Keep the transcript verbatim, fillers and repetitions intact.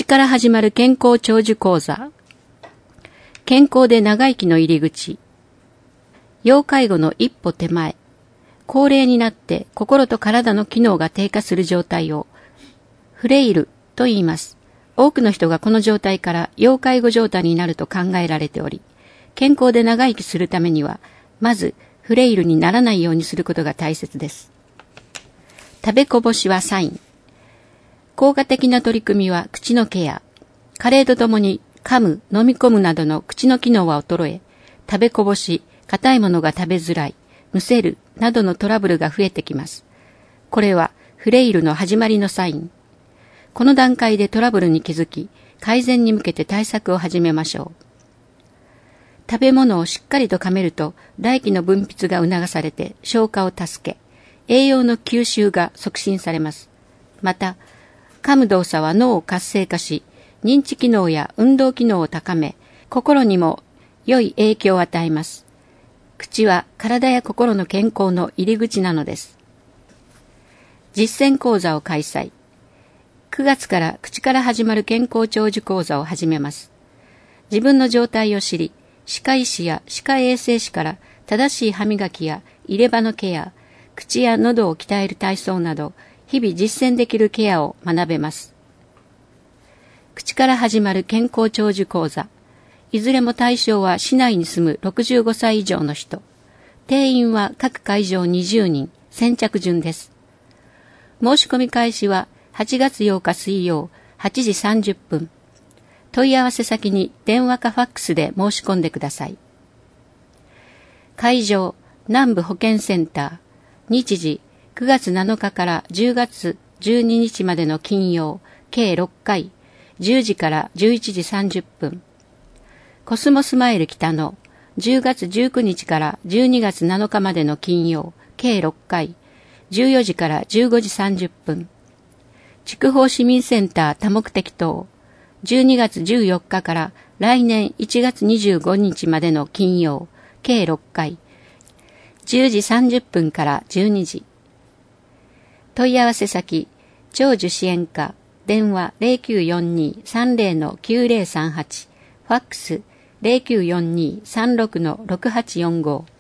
から始まる健康長寿講座。健康で長生きの入り口。要介護の一歩手前。高齢になって心と体の機能が低下する状態をフレイルと言います。多くの人がこの状態から要介護状態になると考えられており、健康で長生きするためには、まずフレイルにならないようにすることが大切です。食べこぼしはサイン。効果的な取り組みは口のケア。加齢とともに噛む、飲み込むなどの口の機能は衰え、食べこぼし、硬いものが食べづらい、むせるなどのトラブルが増えてきます。これはフレイルの始まりのサイン。この段階でトラブルに気づき、改善に向けて対策を始めましょう。食べ物をしっかりと噛めると、唾液の分泌が促されて消化を助け、栄養の吸収が促進されます。また、噛む動作は脳を活性化し、認知機能や運動機能を高め、心にも良い影響を与えます。口は体や心の健康の入り口なのです。実践講座を開催。くがつから口から始まる健康長寿講座を始めます。自分の状態を知り、歯科医師や歯科衛生士から正しい歯磨きや入れ歯のケア、口や喉を鍛える体操など、日々実践できるケアを学べます。口から始まる健康長寿講座。いずれも対象は市内に住むろくじゅうごさい以上の人。定員は各会場にじゅうにん、先着順です。申し込み開始ははちがつようか水曜はちじさんじゅっぷん。問い合わせ先に電話かファックスで申し込んでください。会場、南部保健センター。日時、くがつなのかからじゅうがつじゅうににちまでの金曜、計ろっかい、じゅうじからじゅういちじさんじゅっぷん。コスモスマイル北のじゅうがつじゅうくにちからじゅうにがつなのかまでの金曜、計ろっかい、じゅうよじからじゅうごじさんじゅっぷん。筑豊市民センター多目的棟、じゅうにがつじゅうよっかから来年いちがつにじゅうごにちまでの金曜、計ろっかい、じゅうじさんじゅっぷんからじゅうにじ。問い合わせ先、長寿支援課、電話 ゼロきゅうよんに さんゼロのきゅうゼロさんはち、ファックス ゼロきゅうよんに さんろくのろくはちよんご。